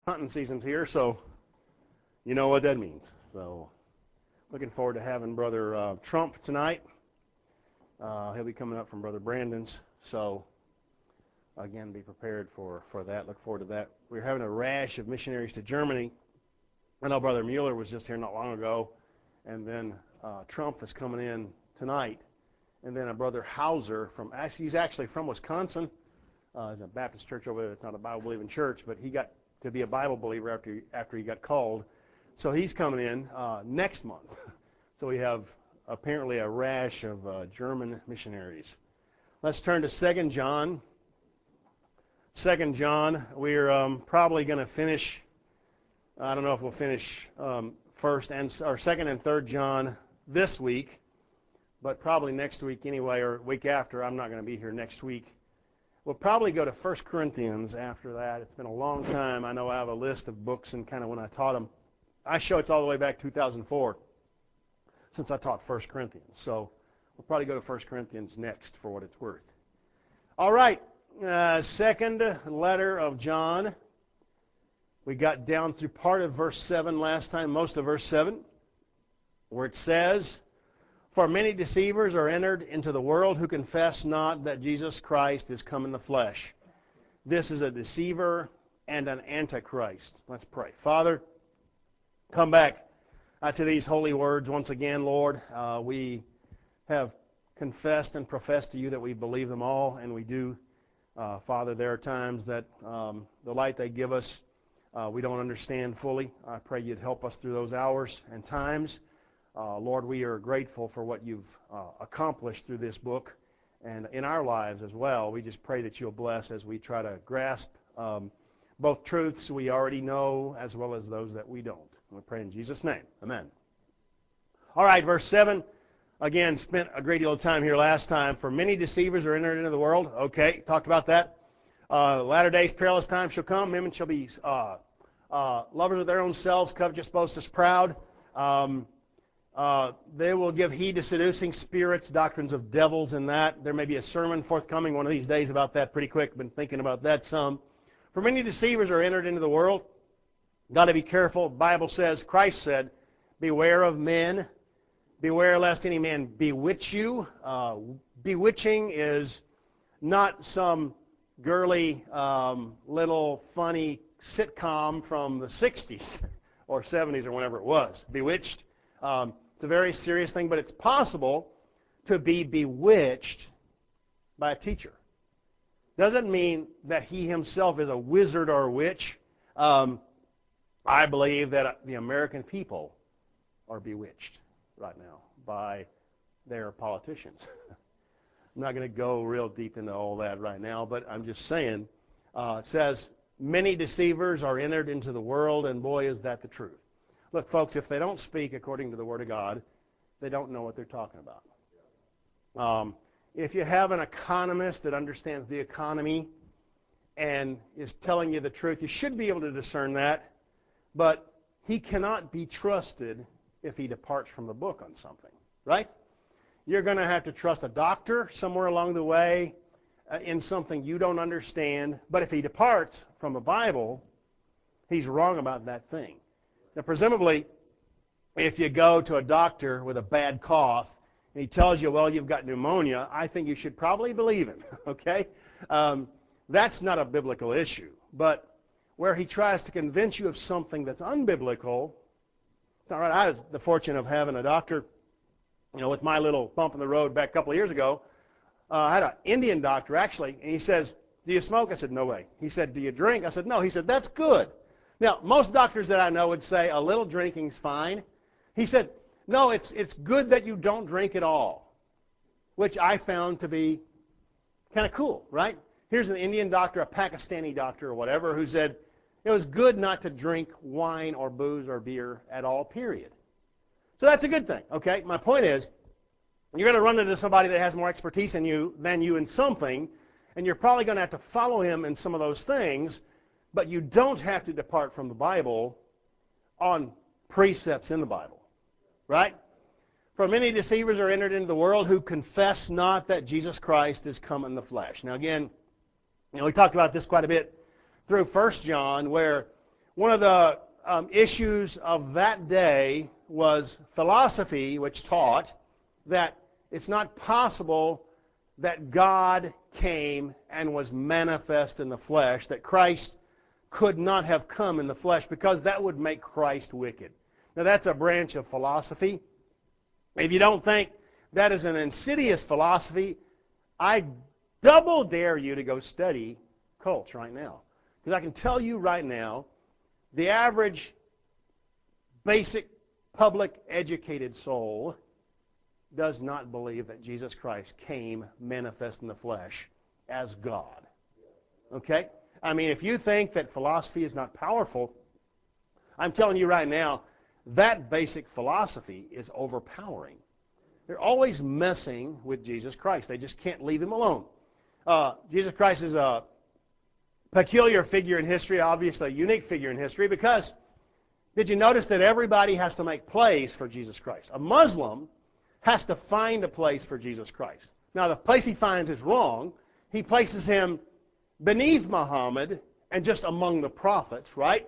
Hunting season's here, so you know what that means. So looking forward to having Brother Trump tonight. He'll be coming up from Brother Brandon's. So again, be prepared for that. Look forward to that. We're having a rash of missionaries to Germany. I know Brother Mueller was just here not long ago, and then Trump is coming in tonight. And then a Brother Hauser he's actually from Wisconsin. There's a Baptist church over there. It's not a Bible-believing church, but he got to be a Bible believer after he got called. So he's coming in next month. So we have apparently a rash of German missionaries. Let's turn to 2 John. 2 John, we're probably going to finish, I don't know if we'll finish 2nd and 3rd John this week, but probably next week anyway, or week after. I'm not going to be here next week. We'll probably go to 1 Corinthians after that. It's been a long time. I know I have a list of books and kind of when I taught them. I show it's all the way back 2004 since I taught 1 Corinthians. So we'll probably go to 1 Corinthians next for what it's worth. All right, second letter of John. We got down through part of verse 7 last time, most of verse 7, where it says, "For many deceivers are entered into the world who confess not that Jesus Christ is come in the flesh." This is a deceiver and an antichrist. Let's pray. Father, come back to these holy words once again, Lord. We have confessed and professed to you that we believe them all, and we do. Father, there are times that the light they give us we don't understand fully. I pray you'd help us through those hours and times. Lord, we are grateful for what you've accomplished through this book and in our lives as well. We just pray that you'll bless as we try to grasp both truths we already know as well as those that we don't. And we pray in Jesus' name. Amen. All right, verse 7. Again, spent a great deal of time here last time. "For many deceivers are entered into the world." Okay, talked about that. "Latter days, perilous times shall come. Men shall be lovers of their own selves, covetous, boasters, proud. They will give heed to seducing spirits, doctrines of devils, and that. There may be a sermon forthcoming one of these days about that pretty quick. Been thinking about that some. For many deceivers are entered into the world. Got to be careful. The Bible says, Christ said, beware of men. Beware lest any man bewitch you. Bewitching is not some girly, little funny sitcom from the 60s or 70s or whenever it was. Bewitched. It's a very serious thing, but it's possible to be bewitched by a teacher. Doesn't mean that he himself is a wizard or a witch. I believe that the American people are bewitched right now by their politicians. I'm not going to go real deep into all that right now, but I'm just saying, it says, many deceivers are entered into the world, and boy, is that the truth. Look, folks, if they don't speak according to the Word of God, they don't know what they're talking about. If you have an economist that understands the economy and is telling you the truth, you should be able to discern that, but he cannot be trusted if he departs from the book on something, right? You're going to have to trust a doctor somewhere along the way in something you don't understand, but if he departs from the Bible, he's wrong about that thing. Now, presumably, if you go to a doctor with a bad cough and he tells you, well, you've got pneumonia, I think you should probably believe him, okay? That's not a biblical issue. But where he tries to convince you of something that's unbiblical, it's not right. I had the fortune of having a doctor, with my little bump in the road back a couple of years ago. I had an Indian doctor, actually, and he says, do you smoke? I said, no way. He said, do you drink? I said, no. He said, that's good. Now, most doctors that I know would say a little drinking's fine. He said, no, it's good that you don't drink at all, which I found to be kind of cool, right? Here's an Indian doctor, a Pakistani doctor or whatever, who said it was good not to drink wine or booze or beer at all, period. So that's a good thing, okay? My point is, you're going to run into somebody that has more expertise than you in something, and you're probably going to have to follow him in some of those things, but you don't have to depart from the Bible on precepts in the Bible, right? For many deceivers are entered into the world who confess not that Jesus Christ is come in the flesh. Now again, we talked about this quite a bit through 1 John, where One of the issues of that day was philosophy, which taught that it's not possible that God came and was manifest in the flesh, that Christ could not have come in the flesh, because that would make Christ wicked. Now, that's a branch of philosophy. If you don't think that is an insidious philosophy, I double dare you to go study cults right now. Because I can tell you right now, the average basic public educated soul does not believe that Jesus Christ came manifest in the flesh as God. Okay? I mean, if you think that philosophy is not powerful, I'm telling you right now, that basic philosophy is overpowering. They're always messing with Jesus Christ. They just can't leave him alone. Jesus Christ is a peculiar figure in history, obviously a unique figure in history, because did you notice that everybody has to make place for Jesus Christ? A Muslim has to find a place for Jesus Christ. Now, the place he finds is wrong. He places him beneath Muhammad and just among the prophets, right?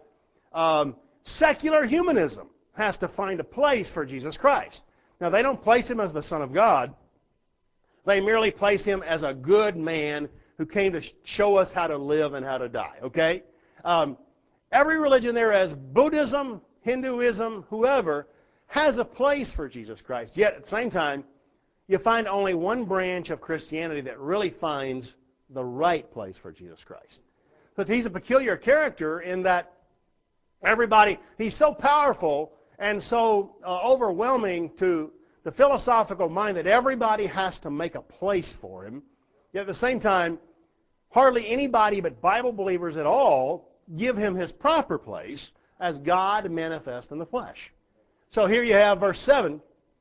Secular humanism has to find a place for Jesus Christ. Now, they don't place him as the Son of God. They merely place him as a good man who came to show us how to live and how to die, okay? Every religion there is, Buddhism, Hinduism, whoever, has a place for Jesus Christ. Yet, at the same time, you find only one branch of Christianity that really finds the right place for Jesus Christ. But he's a peculiar character in that everybody, he's so powerful and so overwhelming to the philosophical mind that everybody has to make a place for him. Yet at the same time, hardly anybody but Bible believers at all give him his proper place as God manifest in the flesh. So here you have verse 7.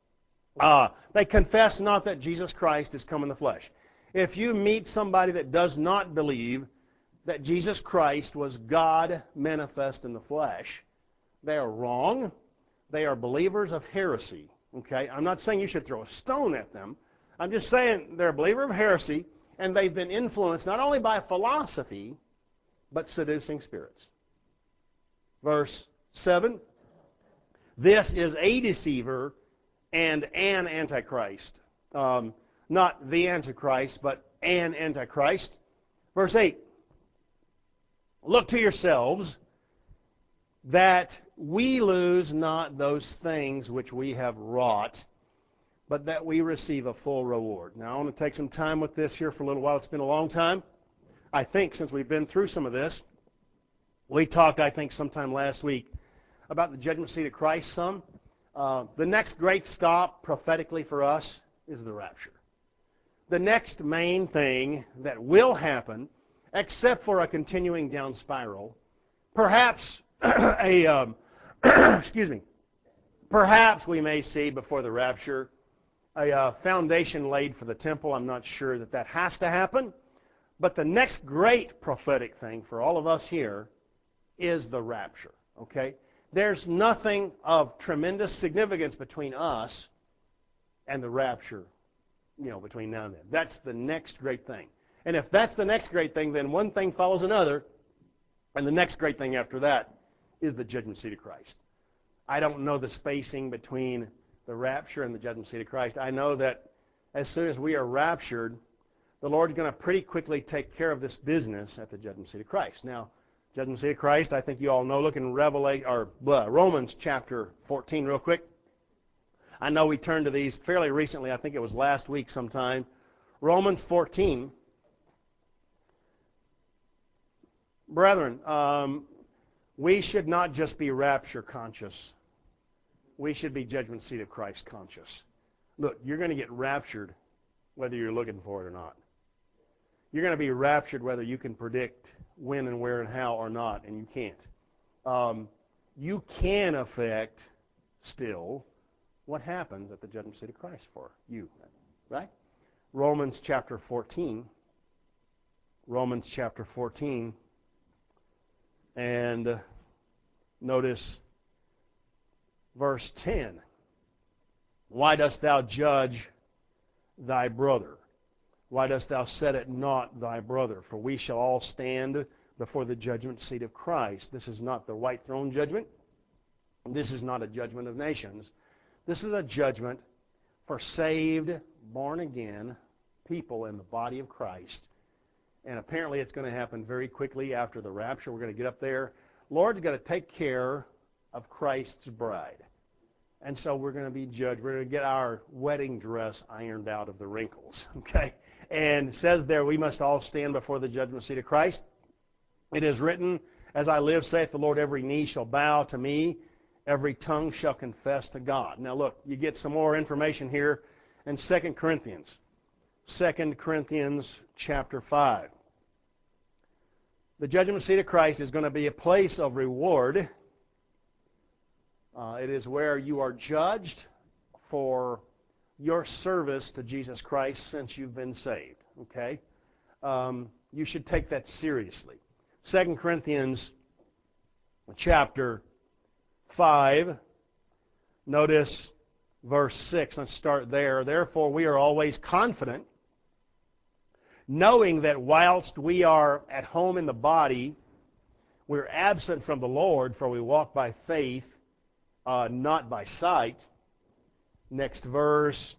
They confess not that Jesus Christ is come in the flesh. If you meet somebody that does not believe that Jesus Christ was God manifest in the flesh, they are wrong. They are believers of heresy. Okay? I'm not saying you should throw a stone at them. I'm just saying they're a believer of heresy, and they've been influenced not only by philosophy, but seducing spirits. Verse 7. This is a deceiver and an antichrist. Not the antichrist, but an antichrist. Verse 8. Look to yourselves that we lose not those things which we have wrought, but that we receive a full reward. Now, I want to take some time with this here for a little while. It's been a long time, I think, since we've been through some of this. We talked, I think, sometime last week about the judgment seat of Christ some. The next great stop prophetically for us is the rapture. The next main thing that will happen, except for a continuing down spiral, perhaps perhaps we may see before the rapture a foundation laid for the temple. I'm not sure that that has to happen. But the next great prophetic thing for all of us here is the rapture. Okay? There's nothing of tremendous significance between us and the rapture, between now and then. That's the next great thing. And if that's the next great thing, then one thing follows another, and the next great thing after that is the judgment seat of Christ. I don't know the spacing between the rapture and the judgment seat of Christ. I know that as soon as we are raptured, the Lord's going to pretty quickly take care of this business at the judgment seat of Christ. Now, judgment seat of Christ, I think you all know. Look in Romans chapter 14 real quick. I know we turned to these fairly recently. I think it was last week sometime. Romans 14. Brethren, we should not just be rapture conscious. We should be judgment seat of Christ conscious. Look, you're going to get raptured whether you're looking for it or not. You're going to be raptured whether you can predict when and where and how or not, and you can't. You can affect still what happens at the judgment seat of Christ for you, right? Romans chapter 14. Romans chapter 14. And notice verse 10. Why dost thou judge thy brother? Why dost thou set at naught thy brother? For we shall all stand before the judgment seat of Christ. This is not the white throne judgment. This is not a judgment of nations. This is a judgment for saved, born-again people in the body of Christ. And apparently it's going to happen very quickly after the rapture. We're going to get up there. Lord's going to take care of Christ's bride. And so we're going to be judged. We're going to get our wedding dress ironed out of the wrinkles. Okay? And it says there, we must all stand before the judgment seat of Christ. It is written, as I live, saith the Lord, every knee shall bow to me, every tongue shall confess to God. Now look, you get some more information here in 2 Corinthians. 2 Corinthians chapter 5. The judgment seat of Christ is going to be a place of reward. It is where you are judged for your service to Jesus Christ since you've been saved. Okay? You should take that seriously. 2 Corinthians chapter 5, notice verse 6. Let's start there. Therefore we are always confident, knowing that whilst we are at home in the body, we're absent from the Lord, for we walk by faith, not by sight. Next verse.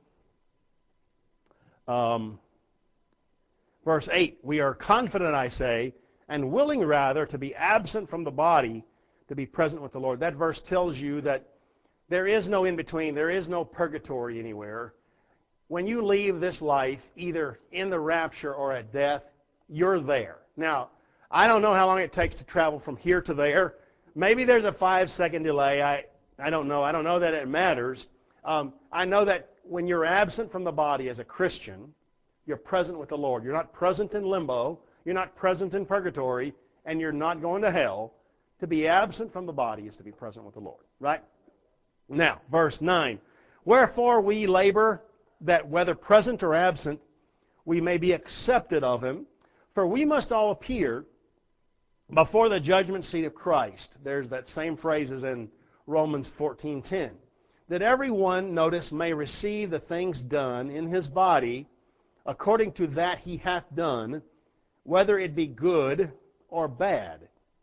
Verse 8. We are confident, I say, and willing rather to be absent from the body, to be present with the Lord. That verse tells you that there is no in-between. There is no purgatory anywhere. When you leave this life, either in the rapture or at death, you're there. Now, I don't know how long it takes to travel from here to there. Maybe there's a 5-second delay. I don't know. I don't know that it matters. I know that when you're absent from the body as a Christian, you're present with the Lord. You're not present in limbo. You're not present in purgatory. And you're not going to hell. To be absent from the body is to be present with the Lord. Right? Now, verse 9. Wherefore we labor that whether present or absent, we may be accepted of Him. For we must all appear before the judgment seat of Christ. There's that same phrase as in Romans 14:10. That everyone, notice, may receive the things done in his body according to that he hath done, whether it be good or bad.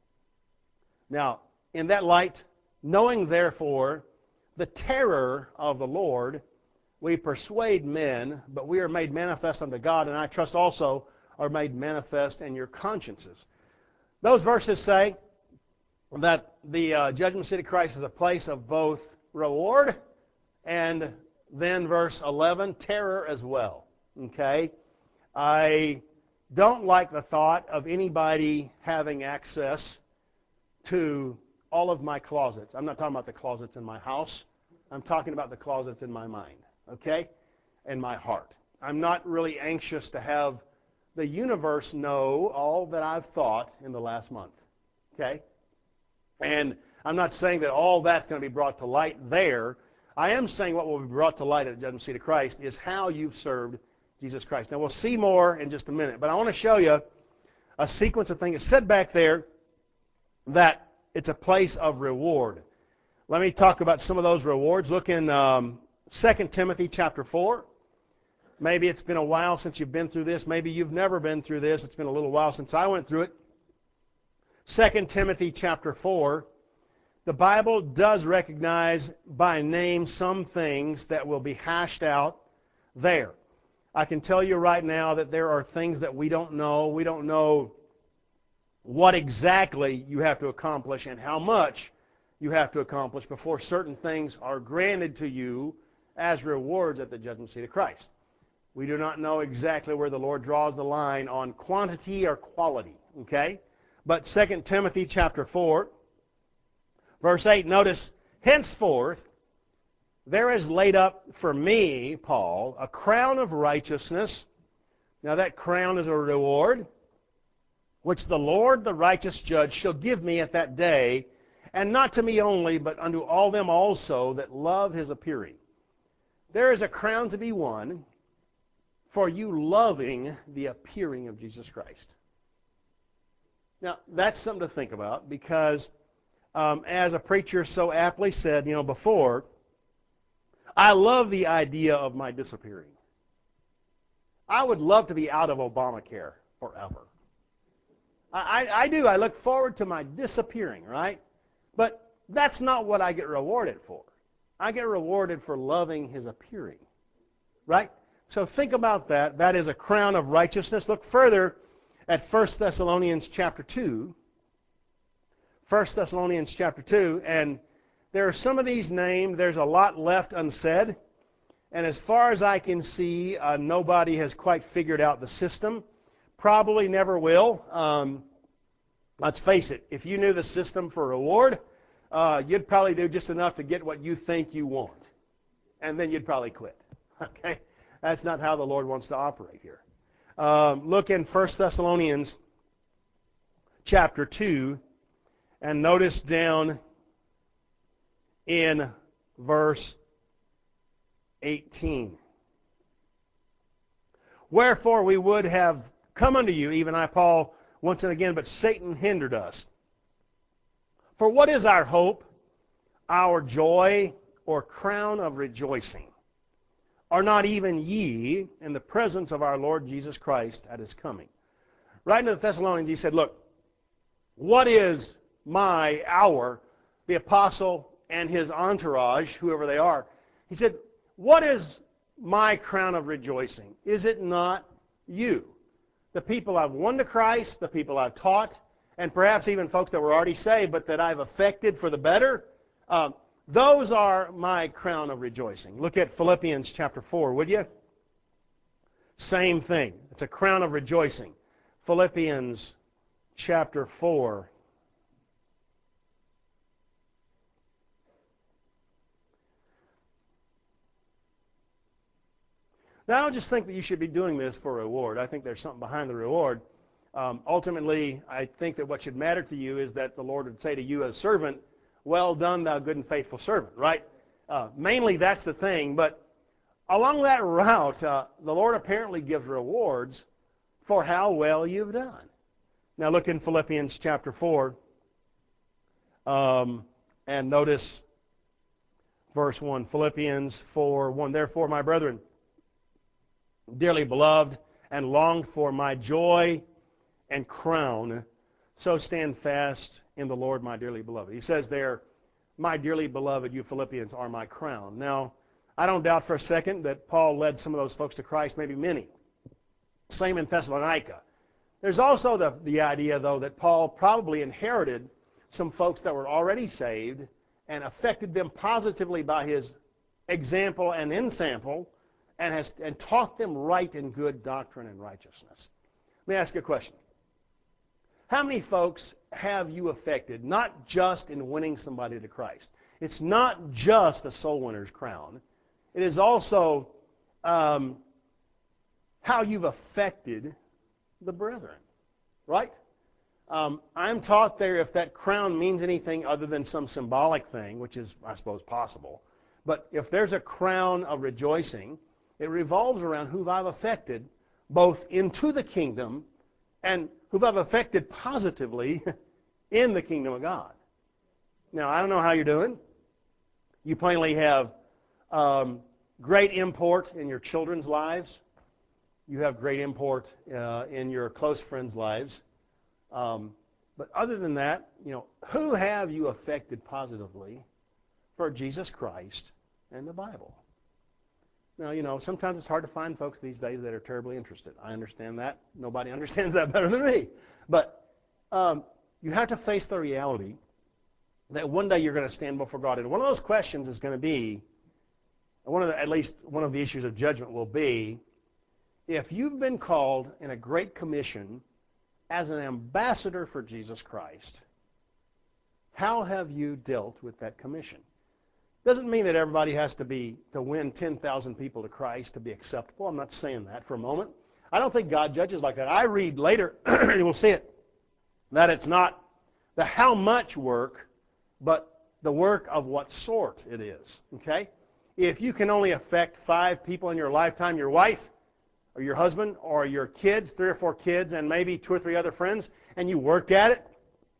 Now, in that light, knowing therefore the terror of the Lord, we persuade men, but we are made manifest unto God, and I trust also are made manifest in your consciences. Those verses say that the judgment seat of Christ is a place of both reward and then verse 11, terror as well. Okay? I don't like the thought of anybody having access to all of my closets. I'm not talking about the closets in my house. I'm talking about the closets in my mind. Okay? And my heart. I'm not really anxious to have the universe know all that I've thought in the last month. Okay? And I'm not saying that all that's going to be brought to light there. I am saying what will be brought to light at the judgment seat of Christ is how you've served Jesus Christ. Now, we'll see more in just a minute. But I want to show you a sequence of things. It's said back there that it's a place of reward. Let me talk about some of those rewards. Look in 2 Timothy chapter 4. Maybe it's been a while since you've been through this. Maybe you've never been through this. It's been a little while since I went through it. 2 Timothy chapter 4. The Bible does recognize by name some things that will be hashed out there. I can tell you right now that there are things that we don't know. We don't know what exactly you have to accomplish and how much you have to accomplish before certain things are granted to you as rewards at the judgment seat of Christ. We do not know exactly where the Lord draws the line on quantity or quality. Okay? But 2 Timothy chapter 4, verse 8, notice, henceforth there is laid up for me, Paul, a crown of righteousness. Now that crown is a reward, which the Lord, the righteous judge, shall give me at that day, and not to me only, but unto all them also that love His appearing. There is a crown to be won for you loving the appearing of Jesus Christ. Now, that's something to think about because, as a preacher so aptly said, before, I love the idea of my disappearing. I would love to be out of Obamacare forever. I do. I look forward to my disappearing, right? But that's not what I get rewarded for. I get rewarded for loving His appearing, right? So think about that. That is a crown of righteousness. Look further at 1 Thessalonians chapter 2. 1 Thessalonians chapter 2, and there are some of these named. There's a lot left unsaid. And as far as I can see, nobody has quite figured out the system. Probably never will. Let's face it, if you knew the system for reward, you'd probably do just enough to get what you think you want. And then you'd probably quit. Okay? That's not how the Lord wants to operate here. Look in 1 Thessalonians chapter 2, and notice down in verse 18. Wherefore we would have come unto you, even I, Paul, once and again, but Satan hindered us. For what is our hope, our joy, or crown of rejoicing? Are not even ye in the presence of our Lord Jesus Christ at His coming? Writing to the Thessalonians, he said, look, what is our, the apostle and his entourage, whoever they are, he said, what is my crown of rejoicing? Is it not you? The people I've won to Christ, the people I've taught, and perhaps even folks that were already saved, but that I've affected for the better, those are my crown of rejoicing. Look at Philippians chapter 4, would you? Same thing. It's a crown of rejoicing. Philippians chapter 4. Now, I don't just think that you should be doing this for a reward. I think there's something behind the reward. Ultimately, I think that what should matter to you is that the Lord would say to you as servant, well done, thou good and faithful servant, right? Mainly that's the thing, but along that route, the Lord apparently gives rewards for how well you've done. Now look in Philippians chapter 4, and notice verse 1. Philippians 4:1. Therefore, my brethren, dearly beloved, and longed for, my joy and crown, so stand fast in the Lord, my dearly beloved. He says there, my dearly beloved, you Philippians are my crown. Now, I don't doubt for a second that Paul led some of those folks to Christ, maybe many. Same in Thessalonica. There's also the idea, though, that Paul probably inherited some folks that were already saved and affected them positively by his example and ensample, and taught them right and good doctrine and righteousness. Let me ask you a question. How many folks have you affected, not just in winning somebody to Christ? It's not just a soul winner's crown. It is also how you've affected the brethren, right? I'm taught there if that crown means anything other than some symbolic thing, which is, I suppose, possible, but if there's a crown of rejoicing, it revolves around who I've affected both into the kingdom and who I've affected positively in the kingdom of God. Now, I don't know how you're doing. You plainly have great import in your children's lives. You have great import in your close friends' lives. But other than that, who have you affected positively for Jesus Christ and the Bible? Now, sometimes it's hard to find folks these days that are terribly interested. I understand that. Nobody understands that better than me. But you have to face the reality that one day you're going to stand before God. And one of those questions is going to be, at least one of the issues of judgment will be, if you've been called in a great commission as an ambassador for Jesus Christ, how have you dealt with that commission? Doesn't mean that everybody has to win 10,000 people to Christ to be acceptable. I'm not saying that for a moment. I don't think God judges like that. I read later, and we'll see it, that it's not the how much work, but the work of what sort it is. Okay? If you can only affect 5 people in your lifetime, your wife, or your husband, or your kids, 3 or 4 kids, and maybe 2 or 3 other friends, and you work at it,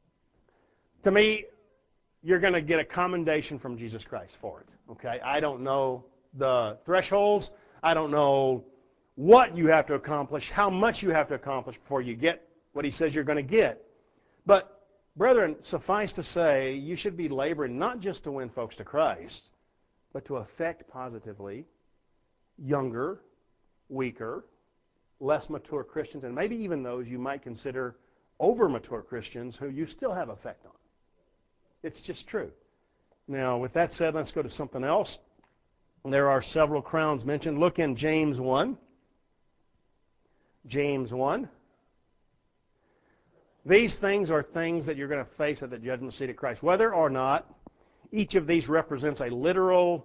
to me, you're going to get a commendation from Jesus Christ for it. Okay? I don't know the thresholds. I don't know what you have to accomplish, how much you have to accomplish before you get what he says you're going to get. But, brethren, suffice to say, you should be laboring not just to win folks to Christ, but to affect positively younger, weaker, less mature Christians, and maybe even those you might consider over-mature Christians who you still have effect on. It's just true. Now, with that said, let's go to something else. There are several crowns mentioned. Look in James 1. James 1. These things are things that you're going to face at the judgment seat of Christ. Whether or not each of these represents a literal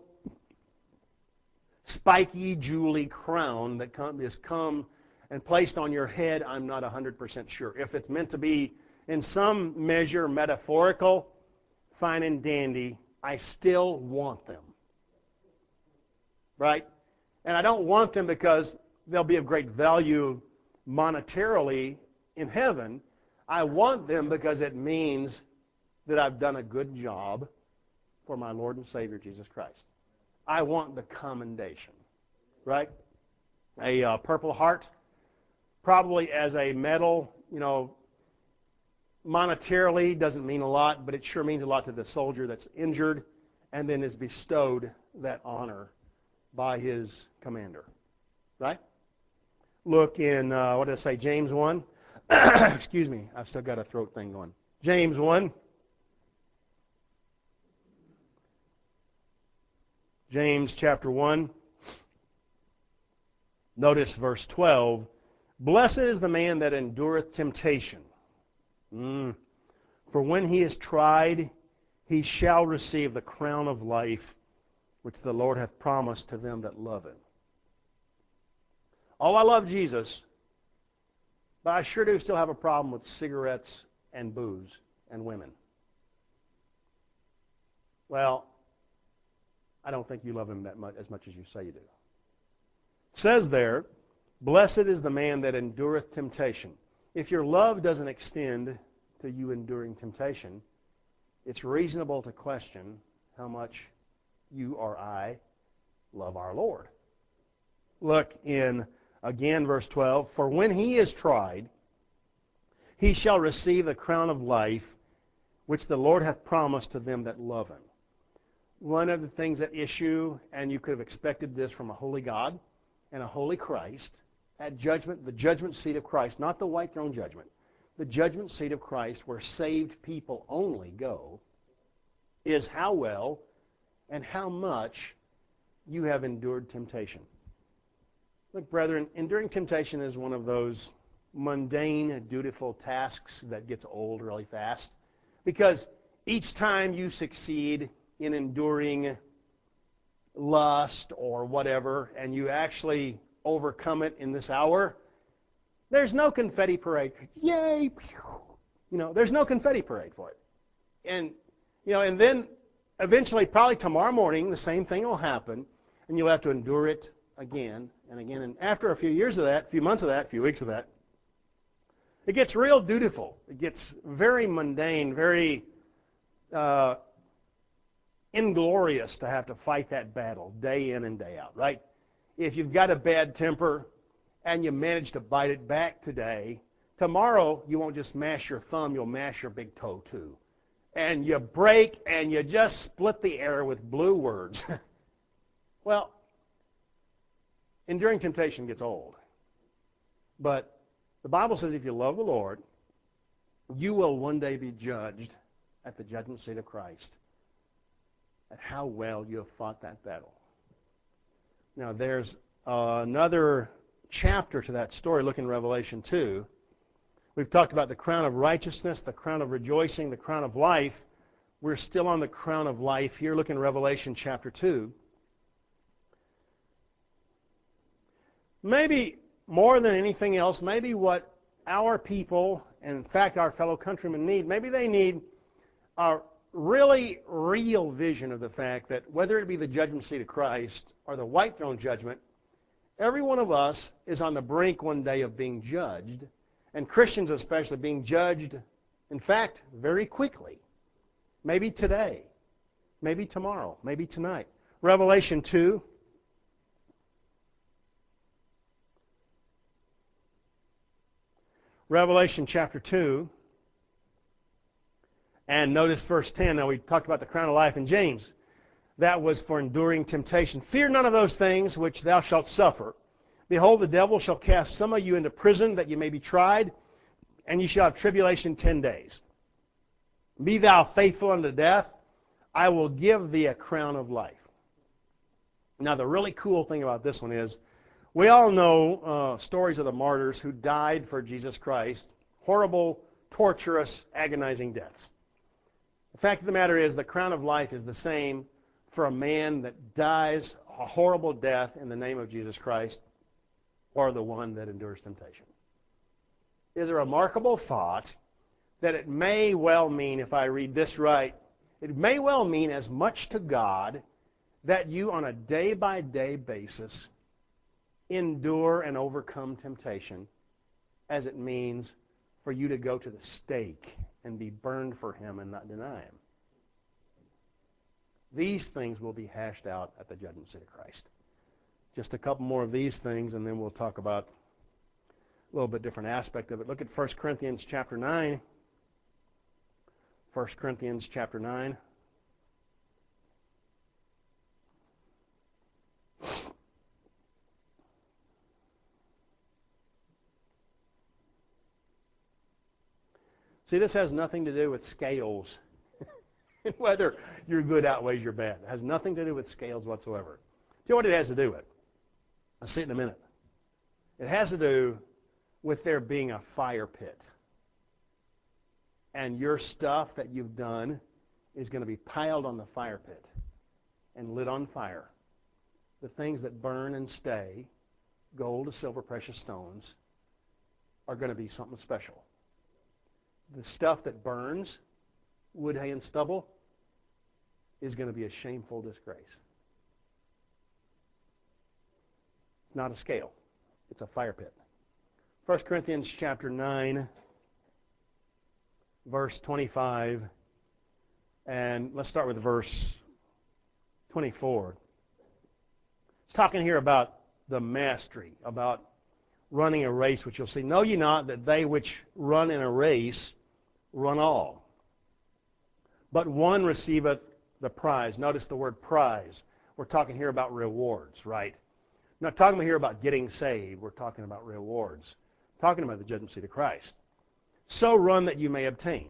spiky, jewelly crown that is come and placed on your head, I'm not 100% sure. If it's meant to be in some measure metaphorical, fine and dandy, I still want them. Right? And I don't want them because they'll be of great value monetarily in heaven. I want them because it means that I've done a good job for my Lord and Savior Jesus Christ. I want the commendation. Right? A Purple Heart, probably as a medal, monetarily doesn't mean a lot, but it sure means a lot to the soldier that's injured and then is bestowed that honor by his commander. Right? Look in, what did I say, James 1? Excuse me, I've still got a throat thing going. James 1. James chapter 1. Notice verse 12. Blessed is the man that endureth temptation. For when he is tried, he shall receive the crown of life which the Lord hath promised to them that love him. Oh, I love Jesus, but I sure do still have a problem with cigarettes and booze and women. Well, I don't think you love him that much, as much as you say you do. It says there, blessed is the man that endureth temptation. If your love doesn't extend to you enduring temptation, it's reasonable to question how much you or I love our Lord. Look in, again, verse 12. For when he is tried, he shall receive the crown of life, which the Lord hath promised to them that love him. One of the things at issue, and you could have expected this from a holy God and a holy Christ, at judgment, the judgment seat of Christ, not the white throne judgment, the judgment seat of Christ where saved people only go, is how well and how much you have endured temptation. Look, brethren, enduring temptation is one of those mundane, dutiful tasks that gets old really fast. Because each time you succeed in enduring lust or whatever, and you actually overcome it in this hour, there's no confetti parade. Yay! There's no confetti parade for it. And then eventually, probably tomorrow morning, the same thing will happen, and you'll have to endure it again and again. And after a few years of that, a few months of that, a few weeks of that, it gets real dutiful. It gets very mundane, very inglorious to have to fight that battle day in and day out, right? If you've got a bad temper and you manage to bite it back today, tomorrow you won't just mash your thumb, you'll mash your big toe too. And you break and you just split the air with blue words. Well, enduring temptation gets old. But the Bible says if you love the Lord, you will one day be judged at the judgment seat of Christ at how well you have fought that battle. Now, there's another chapter to that story. Look in Revelation 2. We've talked about the crown of righteousness, the crown of rejoicing, the crown of life. We're still on the crown of life here. Look in Revelation chapter 2. Maybe more than anything else, maybe what our people, and in fact our fellow countrymen need, maybe they need a really real vision of the fact that whether it be the judgment seat of Christ or the white throne judgment, every one of us is on the brink one day of being judged, and Christians especially being judged, in fact, very quickly. Maybe today, maybe tomorrow, maybe tonight. Revelation 2. Revelation chapter 2. And notice verse 10. Now we talked about the crown of life in James. That was for enduring temptation. Fear none of those things which thou shalt suffer. Behold, the devil shall cast some of you into prison, that you may be tried, and ye shall have tribulation 10 days. Be thou faithful unto death, I will give thee a crown of life. Now the really cool thing about this one is, we all know stories of the martyrs who died for Jesus Christ. Horrible, torturous, agonizing deaths. The fact of the matter is, the crown of life is the same for a man that dies a horrible death in the name of Jesus Christ, or the one that endures temptation. It is a remarkable thought that it may well mean, if I read this right, it may well mean as much to God that you on a day-by-day basis endure and overcome temptation as it means for you to go to the stake and be burned for Him and not deny Him. These things will be hashed out at the judgment seat of Christ. Just a couple more of these things, and then we'll talk about a little bit different aspect of it. Look at 1 Corinthians chapter 9. 1 Corinthians chapter 9. See, this has nothing to do with scales. Whether your good outweighs your bad. It has nothing to do with scales whatsoever. Do you know what it has to do with? I'll see it in a minute. It has to do with there being a fire pit. And your stuff that you've done is going to be piled on the fire pit and lit on fire. The things that burn and stay, gold, silver, precious stones, are going to be something special. The stuff that burns, wood, hay, and stubble, is going to be a shameful disgrace. It's not a scale. It's a fire pit. 1 Corinthians chapter 9, verse 25, and let's start with verse 24. It's talking here about the mastery, about running a race, which you'll see. Know ye not that they which run in a race run all, but one receiveth the prize. Notice the word prize. We're talking here about rewards, right? We're not talking here about getting saved. We're talking about rewards. We're talking about the judgment seat of Christ. So run that you may obtain.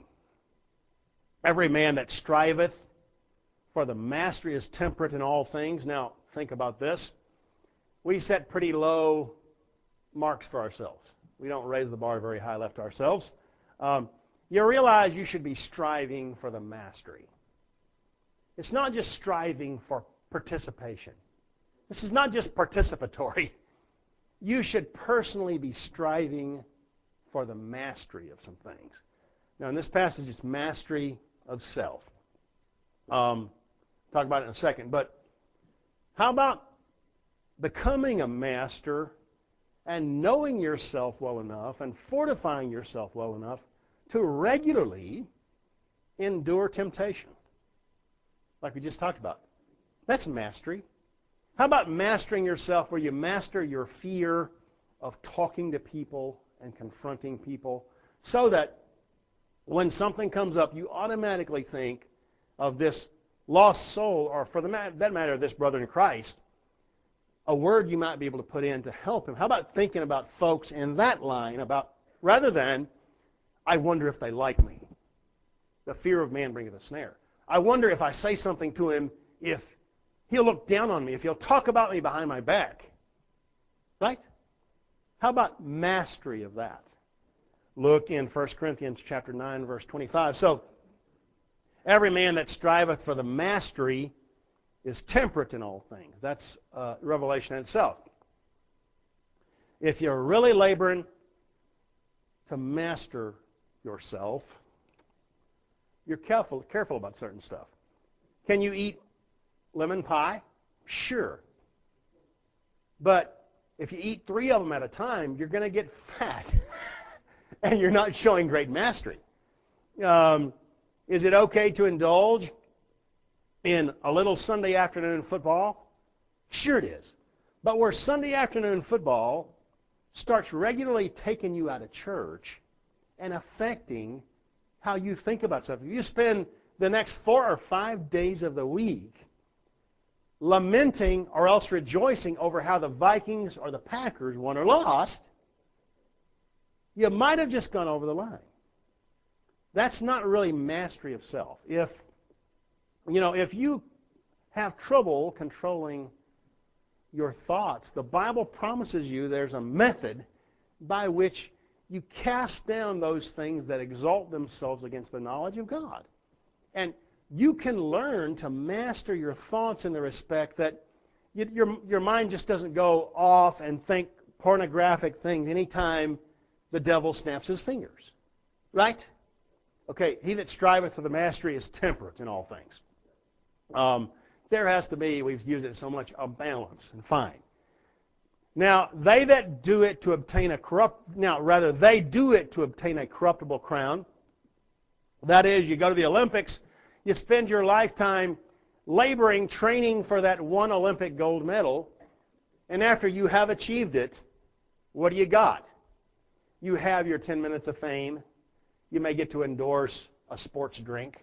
Every man that striveth for the mastery is temperate in all things. Now, think about this. We set pretty low marks for ourselves. We don't raise the bar very high left ourselves. You realize you should be striving for the mastery. It's not just striving for participation. This is not just participatory. You should personally be striving for the mastery of some things. Now, in this passage, it's mastery of self. Talk about it in a second. But how about becoming a master and knowing yourself well enough and fortifying yourself well enough to regularly endure temptation, like we just talked about? That's mastery. How about mastering yourself where you master your fear of talking to people and confronting people so that when something comes up, you automatically think of this lost soul, or for that matter, this brother in Christ, a word you might be able to put in to help him. How about thinking about folks in that line, about rather than, I wonder if they like me. The fear of man bringeth a snare. I wonder if I say something to him, if he'll look down on me, if he'll talk about me behind my back. Right? How about mastery of that? Look in 1 Corinthians chapter 9, verse 25. So, every man that striveth for the mastery is temperate in all things. That's Revelation itself. If you're really laboring to master yourself, you're careful about certain stuff. Can you eat lemon pie? Sure. But if you eat 3 of them at a time, you're going to get fat. And you're not showing great mastery. Is it okay to indulge in a little Sunday afternoon football? Sure it is. But where Sunday afternoon football starts regularly taking you out of church, and affecting how you think about something. If you spend the next 4 or 5 days of the week lamenting or else rejoicing over how the Vikings or the Packers won or lost, you might have just gone over the line. That's not really mastery of self. If you have trouble controlling your thoughts, the Bible promises you there's a method by which you cast down those things that exalt themselves against the knowledge of God. And you can learn to master your thoughts in the respect that your mind just doesn't go off and think pornographic things anytime the devil snaps his fingers. Right? Okay, he that striveth for the mastery is temperate in all things. There has to be, we've used it so much, a balance, and fine. Now, they do it to obtain a corruptible crown. That is, you go to the Olympics, you spend your lifetime laboring, training for that one Olympic gold medal, and after you have achieved it, what do you got? You have your 10 minutes of fame. You may get to endorse a sports drink.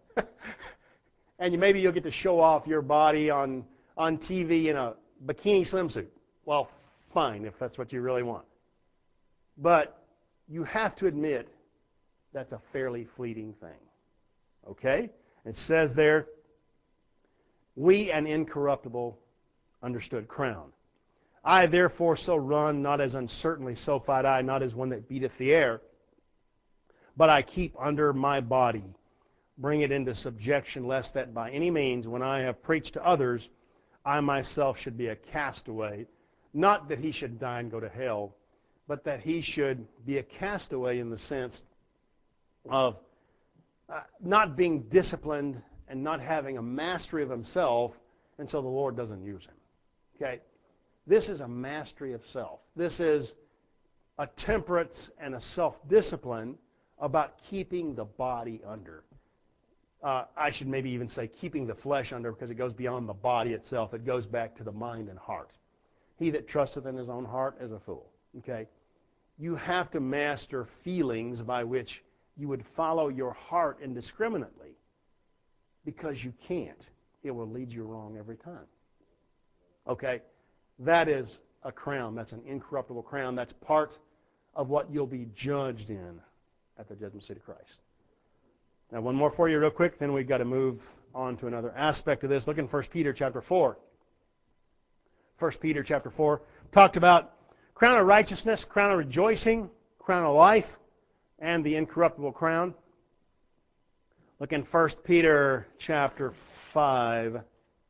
And maybe you'll get to show off your body on TV in a bikini swimsuit. Well, fine, if that's what you really want. But you have to admit that's a fairly fleeting thing. Okay? It says there, we an incorruptible, understood, crown. I therefore so run, not as uncertainly, so fight I, not as one that beateth the air, but I keep under my body, bring it into subjection, lest that by any means, when I have preached to others, I myself should be a castaway. Not that he should die and go to hell, but that he should be a castaway in the sense of not being disciplined and not having a mastery of himself, and so the Lord doesn't use him. Okay? This is a mastery of self. This is a temperance and a self-discipline about keeping the body under. I should maybe even say keeping the flesh under, because it goes beyond the body itself. It goes back to the mind and heart. He that trusteth in his own heart is a fool. Okay? You have to master feelings by which you would follow your heart indiscriminately, because you can't. It will lead you wrong every time. Okay? That is a crown. That's an incorruptible crown. That's part of what you'll be judged in at the judgment seat of Christ. Now, one more for you real quick, then we've got to move on to another aspect of this. Look in 1 Peter chapter 4. 1 Peter chapter 4 talked about crown of righteousness, crown of rejoicing, crown of life, and the incorruptible crown. Look in 1 Peter chapter 5.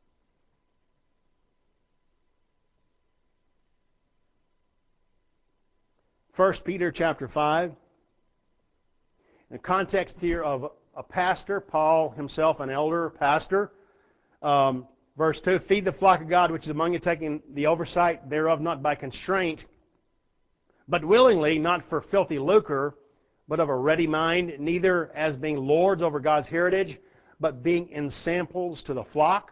First Peter chapter 5. In the context here of a pastor, Paul himself, an elder pastor. Verse 2, feed the flock of God which is among you, taking the oversight thereof, not by constraint, but willingly, not for filthy lucre, but of a ready mind, neither as being lords over God's heritage, but being ensamples to the flock.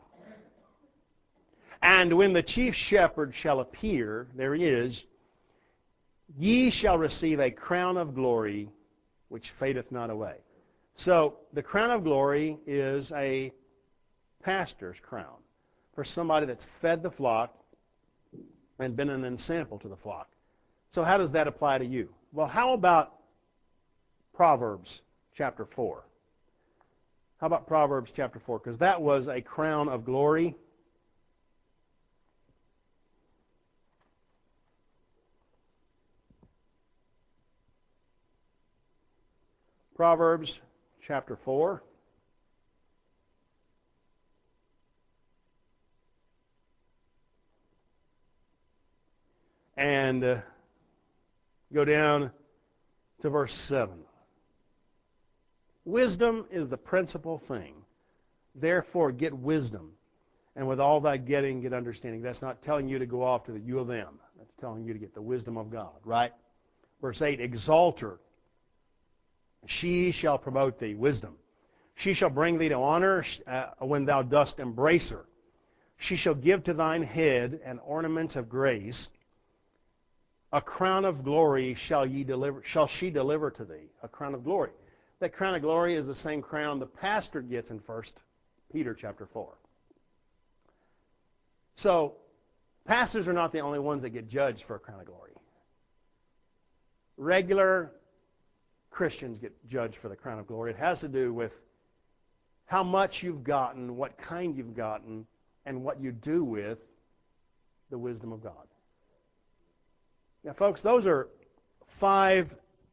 And when the chief shepherd shall appear, there he is, ye shall receive a crown of glory which fadeth not away. So the crown of glory is a pastor's crown for somebody that's fed the flock and been an ensample to the flock. So how does that apply to you? Well, how about Proverbs chapter 4? How about Proverbs chapter 4? Because that was a crown of glory. Proverbs chapter 4. And go down to verse 7. Wisdom is the principal thing. Therefore, get wisdom. And with all thy getting, get understanding. That's not telling you to go off to the U of M. That's telling you to get the wisdom of God, right? Verse 8, exalt her. She shall promote thee, wisdom. She shall bring thee to honor when thou dost embrace her. She shall give to thine head an ornament of grace, A crown of glory shall she deliver to thee. A crown of glory. That crown of glory is the same crown the pastor gets in 1 Peter chapter 4. So, pastors are not the only ones that get judged for a crown of glory. Regular Christians get judged for the crown of glory. It has to do with how much you've gotten, what kind you've gotten, and what you do with the wisdom of God. Now, folks, those are 5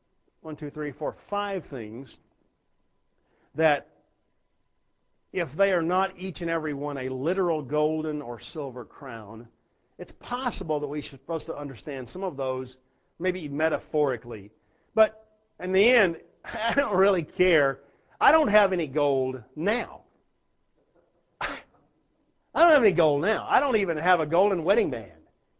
things that, if they are not each and every one a literal golden or silver crown, it's possible that we should supposed to understand some of those maybe metaphorically. But in the end, I don't really care. I don't have any gold now. I don't have any gold now. I don't even have a golden wedding band.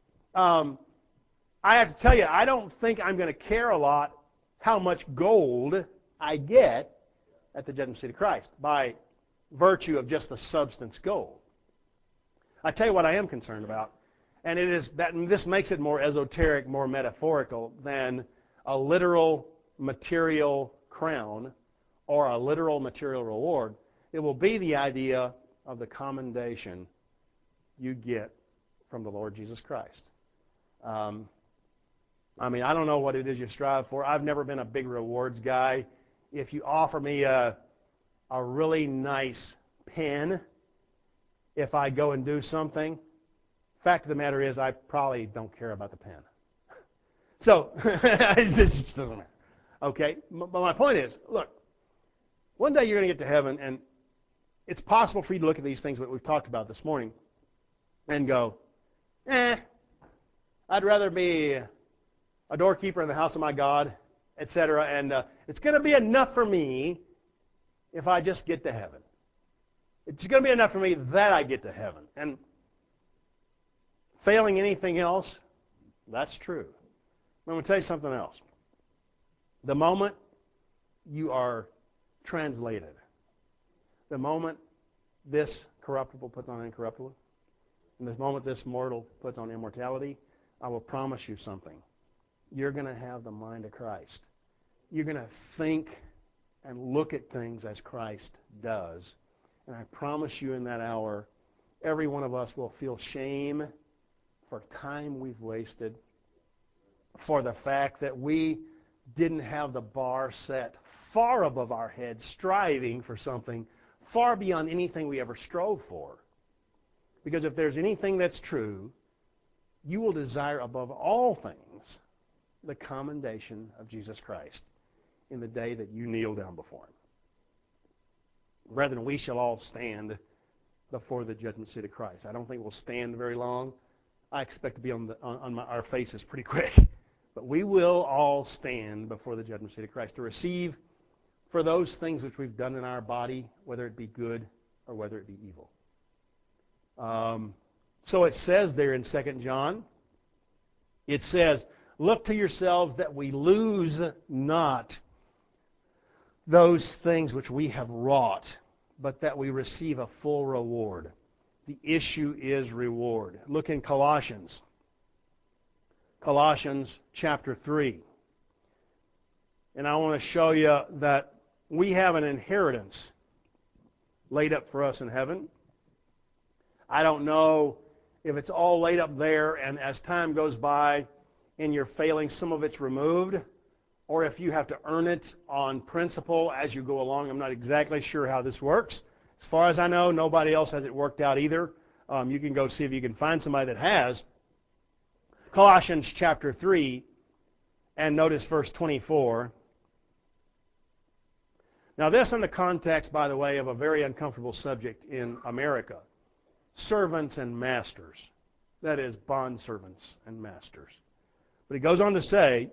I have to tell you, I don't think I'm going to care a lot how much gold I get at the judgment seat of Christ by virtue of just the substance gold. I tell you what I am concerned about, and it is that this makes it more esoteric, more metaphorical than a literal material crown or a literal material reward. It will be the idea of the commendation you get from the Lord Jesus Christ. I don't know what it is you strive for. I've never been a big rewards guy. If you offer me a really nice pen, if I go and do something, fact of the matter is I probably don't care about the pen. So, it just doesn't matter. Okay? But my point is, look, one day you're going to get to heaven, and it's possible for you to look at these things that we've talked about this morning and go, I'd rather be a doorkeeper in the house of my God, etc., and it's going to be enough for me if I just get to heaven. It's going to be enough for me that I get to heaven. And failing anything else, that's true. I'm going to tell you something else. The moment you are translated, the moment this corruptible puts on incorruptible, and the moment this mortal puts on immortality, I will promise you something. You're going to have the mind of Christ. You're going to think and look at things as Christ does. And I promise you in that hour, every one of us will feel shame for time we've wasted, for the fact that we didn't have the bar set far above our heads, striving for something far beyond anything we ever strove for. Because if there's anything that's true, you will desire above all things the commendation of Jesus Christ in the day that you kneel down before Him. Brethren, we shall all stand before the judgment seat of Christ. I don't think we'll stand very long. I expect to be on our faces pretty quick. But we will all stand before the judgment seat of Christ to receive for those things which we've done in our body, whether it be good or whether it be evil. So it says there in 2 John, it says, look to yourselves that we lose not those things which we have wrought, but that we receive a full reward. The issue is reward. Look in Colossians. Colossians chapter 3. And I want to show you that we have an inheritance laid up for us in heaven. I don't know if it's all laid up there and as time goes by and you're failing, some of it's removed, or if you have to earn it on principle as you go along. I'm not exactly sure how this works. As far as I know, nobody else has it worked out either. You can go see if you can find somebody that has. Colossians chapter 3, and notice verse 24. Now this in the context, by the way, of a very uncomfortable subject in America. Servants and masters. That is, bondservants and masters. But he goes on to say,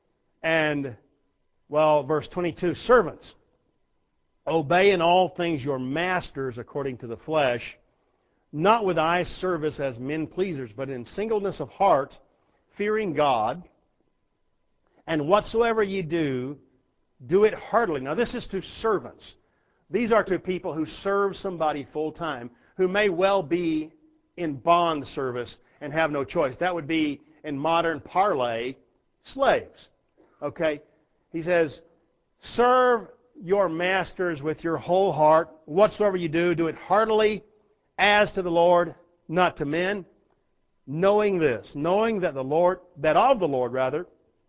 verse 22, servants, obey in all things your masters according to the flesh, not with eye service as men pleasers, but in singleness of heart, fearing God. And whatsoever ye do, do it heartily. Now this is to servants. These are to people who serve somebody full time, who may well be in bond service and have no choice. That would be in modern parley, slaves. Okay? He says, serve your masters with your whole heart. Whatsoever you do, do it heartily as to the Lord, not to men. Knowing this, knowing that of the Lord,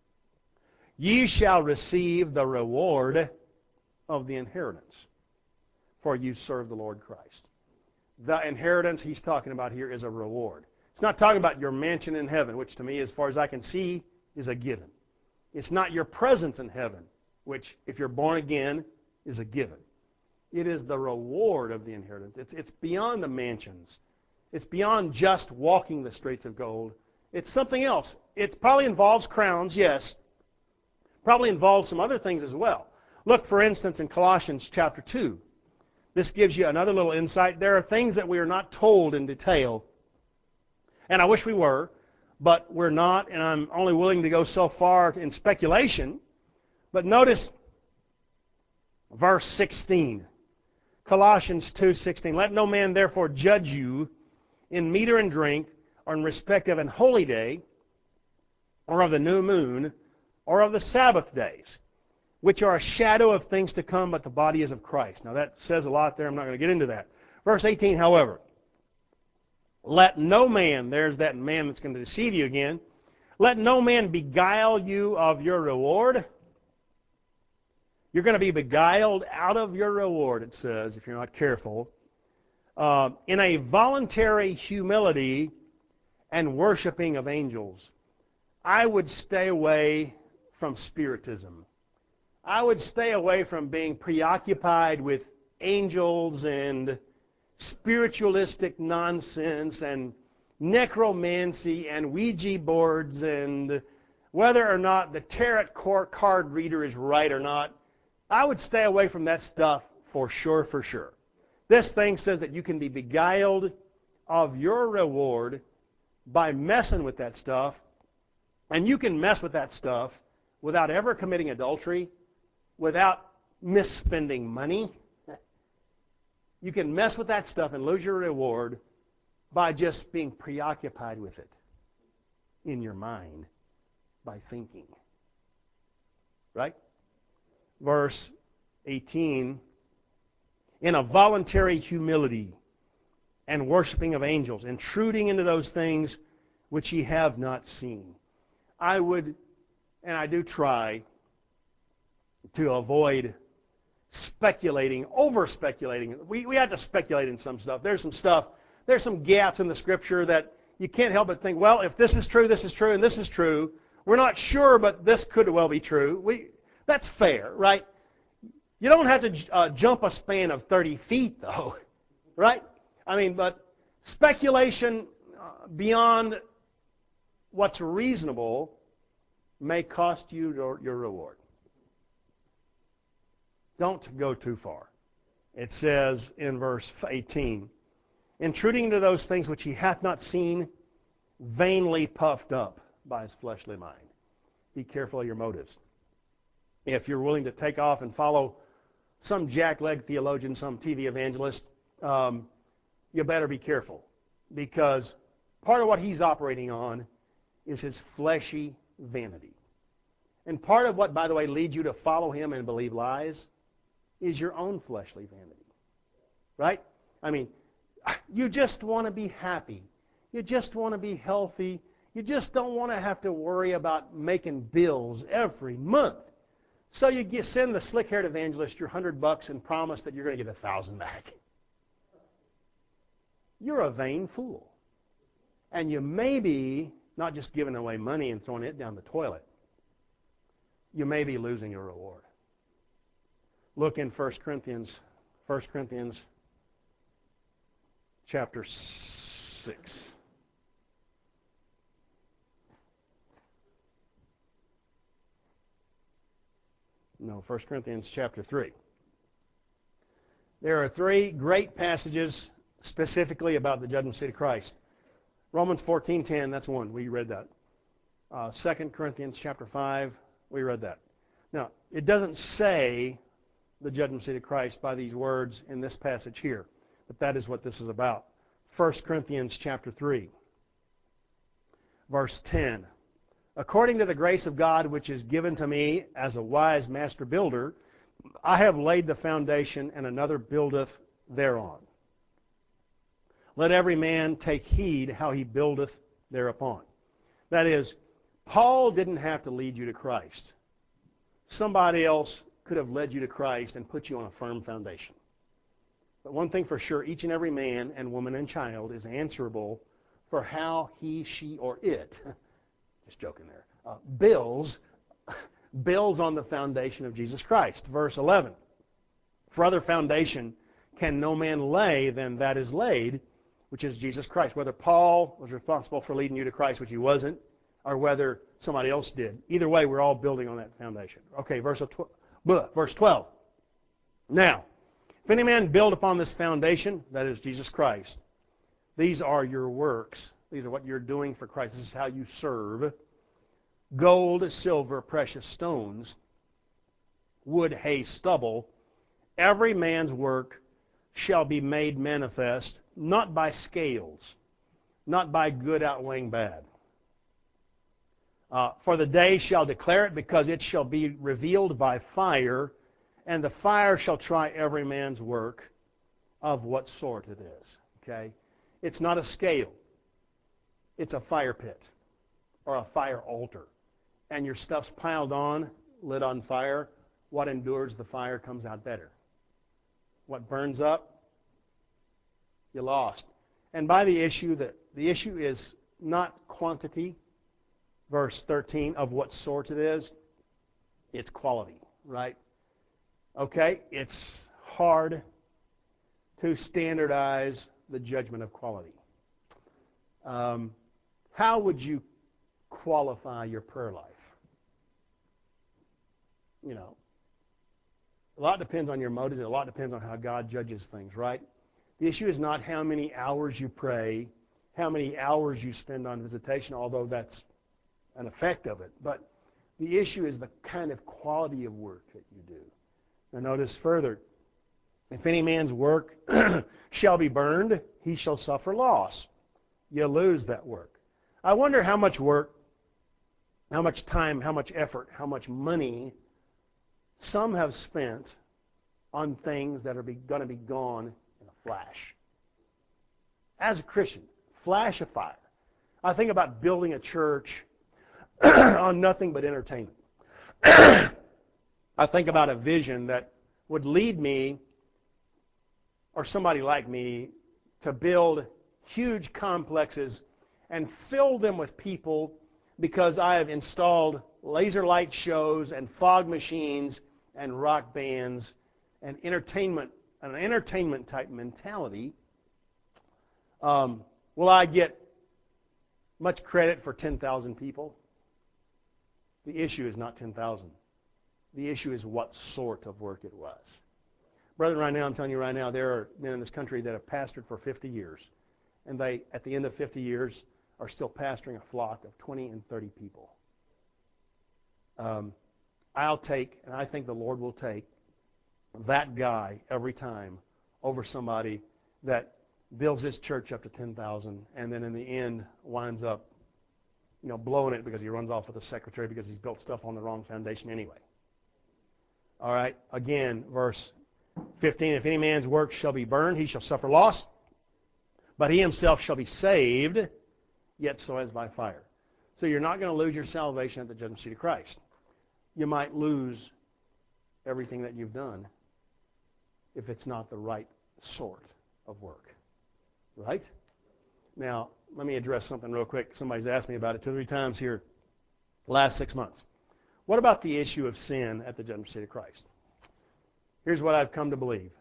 ye shall receive the reward of the inheritance, for you serve the Lord Christ. The inheritance he's talking about here is a reward. It's not talking about your mansion in heaven, which to me, as far as I can see, is a given. It's not your presence in heaven, which, if you're born again, is a given. It is the reward of the inheritance. It's beyond the mansions. It's beyond just walking the streets of gold. It's something else. It probably involves crowns, yes. Probably involves some other things as well. Look, for instance, in Colossians chapter 2. This gives you another little insight. There are things that we are not told in detail, and I wish we were, but we're not, and I'm only willing to go so far in speculation. But notice verse 16. Colossians 2:16. Let no man therefore judge you in meat or in drink, or in respect of an holy day, or of the new moon, or of the Sabbath days, which are a shadow of things to come, but the body is of Christ. Now that says a lot there. I'm not going to get into that. Verse 18, however, let no man, there's that man that's going to deceive you again, let no man beguile you of your reward. You're going to be beguiled out of your reward, it says, if you're not careful, in a voluntary humility and worshiping of angels. I would stay away from spiritism. I would stay away from being preoccupied with angels and spiritualistic nonsense and necromancy and Ouija boards and whether or not the tarot card reader is right or not. I would stay away from that stuff for sure, for sure. This thing says that you can be beguiled of your reward by messing with that stuff, and you can mess with that stuff without ever committing adultery, without misspending money. You can mess with that stuff and lose your reward by just being preoccupied with it in your mind by thinking. Right? Verse 18, in a voluntary humility and worshiping of angels, intruding into those things which ye have not seen. I would, and I do try, to avoid speculating, over-speculating. We have to speculate in some stuff. There's some gaps in the Scripture that you can't help but think, well, if this is true, and this is true, we're not sure, but this could well be true. That's fair, right? You don't have to jump a span of 30 feet, though, right? I mean, but speculation beyond what's reasonable may cost you your reward. Don't go too far. It says in verse 18, intruding into those things which he hath not seen, vainly puffed up by his fleshly mind. Be careful of your motives. If you're willing to take off and follow some jackleg theologian, some TV evangelist, you better be careful, because part of what he's operating on is his fleshy vanity. And part of what, by the way, leads you to follow him and believe lies is your own fleshly vanity. Right? I mean, you just want to be happy. You just want to be healthy. You just don't want to have to worry about making bills every month. So you send the slick-haired evangelist your $100 and promise that you're going to get 1,000 back. You're a vain fool. And you may be not just giving away money and throwing it down the toilet. You may be losing your reward. Look in 1 Corinthians chapter 6. No, 1 Corinthians chapter 3. There are three great passages specifically about the judgment seat of Christ. Romans 14:10, that's one. We read that. 2 Corinthians chapter 5, we read that. Now, it doesn't say the judgment seat of Christ by these words in this passage here, but that is what this is about. 1 Corinthians chapter 3. Verse 10. According to the grace of God which is given to me as a wise master builder, I have laid the foundation, and another buildeth thereon. Let every man take heed how he buildeth thereupon. That is, Paul didn't have to lead you to Christ. Somebody else could have led you to Christ and put you on a firm foundation. But one thing for sure, each and every man and woman and child is answerable for how he, she, or it, just joking there, builds on the foundation of Jesus Christ. Verse 11. For other foundation can no man lay than that is laid, which is Jesus Christ. Whether Paul was responsible for leading you to Christ, which he wasn't, or whether somebody else did. Either way, we're all building on that foundation. Okay, verse 12. Now, if any man build upon this foundation, that is Jesus Christ, these are your works. These are what you're doing for Christ. This is how you serve. Gold, silver, precious stones, wood, hay, stubble, every man's work shall be made manifest, not by scales, not by good outweighing bad. For the day shall declare it, because it shall be revealed by fire, and the fire shall try every man's work of what sort it is. Okay? It's not a scale. It's a fire pit or a fire altar. And your stuff's piled on, lit on fire. What endures the fire comes out better. What burns up, you lost. And by the issue is not quantity, verse 13, of what sort it is. It's quality, right? Okay? It's hard to standardize the judgment of quality. How would you qualify your prayer life? You know, a lot depends on your motives, and a lot depends on how God judges things, right? The issue is not how many hours you pray, how many hours you spend on visitation, although that's an effect of it. But the issue is the kind of quality of work that you do. Now notice further, if any man's work shall be burned, he shall suffer loss. You lose that work. I wonder how much work, how much time, how much effort, how much money some have spent on things that are going to be gone in a flash. As a Christian, flash of fire. I think about building a church on nothing but entertainment. I think about a vision that would lead me, or somebody like me, to build huge complexes and fill them with people, because I have installed laser light shows and fog machines and rock bands and an entertainment type mentality. Will I get much credit for 10,000 people? The issue is not 10,000. The issue is what sort of work it was. Brethren, right now, I'm telling you right now, there are men in this country that have pastored for 50 years. And they, at the end of 50 years, are still pastoring a flock of 20 and 30 people. I'll take, and I think the Lord will take, that guy every time over somebody that builds his church up to 10,000 and then in the end winds up, blowing it because he runs off with the secretary because he's built stuff on the wrong foundation anyway. All right, again, verse 15, if any man's work shall be burned, he shall suffer loss, but he himself shall be saved, yet so as by fire. So you're not going to lose your salvation at the judgment seat of Christ. You might lose everything that you've done if it's not the right sort of work. Right? Now, let me address something real quick. Somebody's asked me about it 2 or 3 times here the last 6 months. What about the issue of sin at the judgment seat of Christ? Here's what I've come to believe.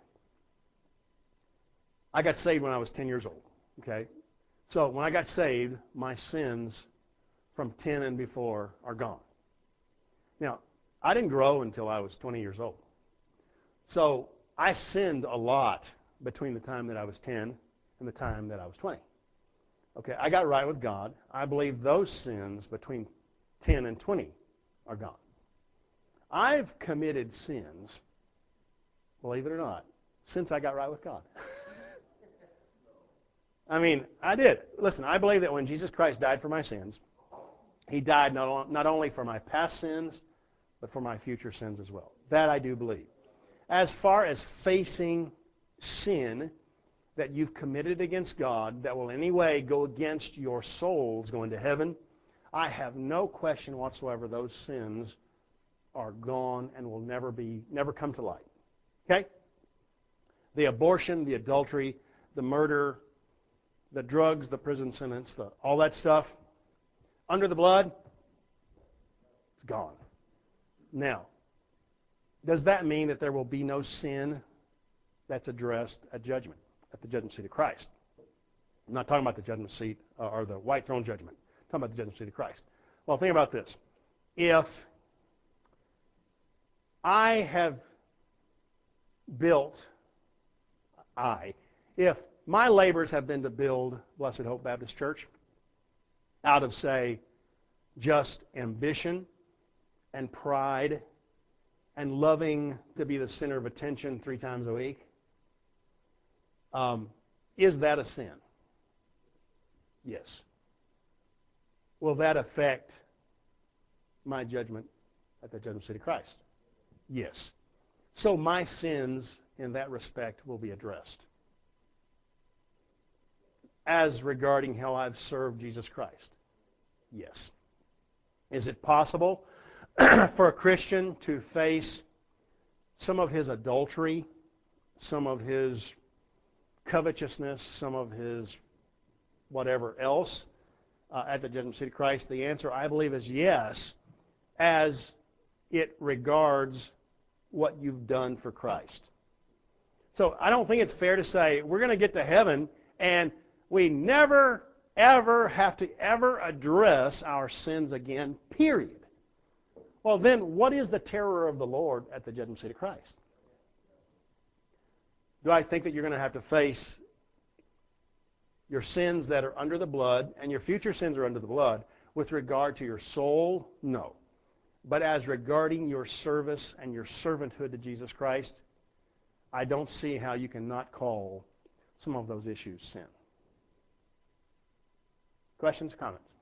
I got saved when I was 10 years old. Okay? So when I got saved, my sins from 10 and before are gone. Now, I didn't grow until I was 20 years old. So I sinned a lot between the time that I was 10 and the time that I was 20. Okay, I got right with God. I believe those sins between 10 and 20 are gone. I've committed sins, believe it or not, since I got right with God. I mean, I did. Listen, I believe that when Jesus Christ died for my sins, He died not only for my past sins, but for my future sins as well. That I do believe. As far as facing sin that you've committed against God that will in any way go against your souls going to heaven, I have no question whatsoever those sins are gone and will never come to light. Okay? The abortion, the adultery, the murder, the drugs, the prison sentence, all that stuff, under the blood, it's gone. Now, does that mean that there will be no sin that's addressed at judgment, at the judgment seat of Christ? I'm not talking about the judgment seat or the white throne judgment. I'm talking about the judgment seat of Christ. Well, think about this. If if my labors have been to build Blessed Hope Baptist Church out of, say, just ambition and pride and loving to be the center of attention 3 times a week, is that a sin? Yes. Will that affect my judgment at the judgment seat of Christ? Yes. So my sins in that respect will be addressed. As regarding how I've served Jesus Christ? Yes. Is it possible for a Christian to face some of his adultery, some of his covetousness, some of his whatever else at the judgment seat of Christ? The answer, I believe, is yes, as it regards what you've done for Christ. So I don't think it's fair to say we're going to get to heaven and we never, ever have to ever address our sins again, period. Well, then, what is the terror of the Lord at the judgment seat of Christ? Do I think that you're going to have to face your sins that are under the blood, and your future sins are under the blood, with regard to your soul? No. But as regarding your service and your servanthood to Jesus Christ, I don't see how you cannot call some of those issues sin. Questions, comments?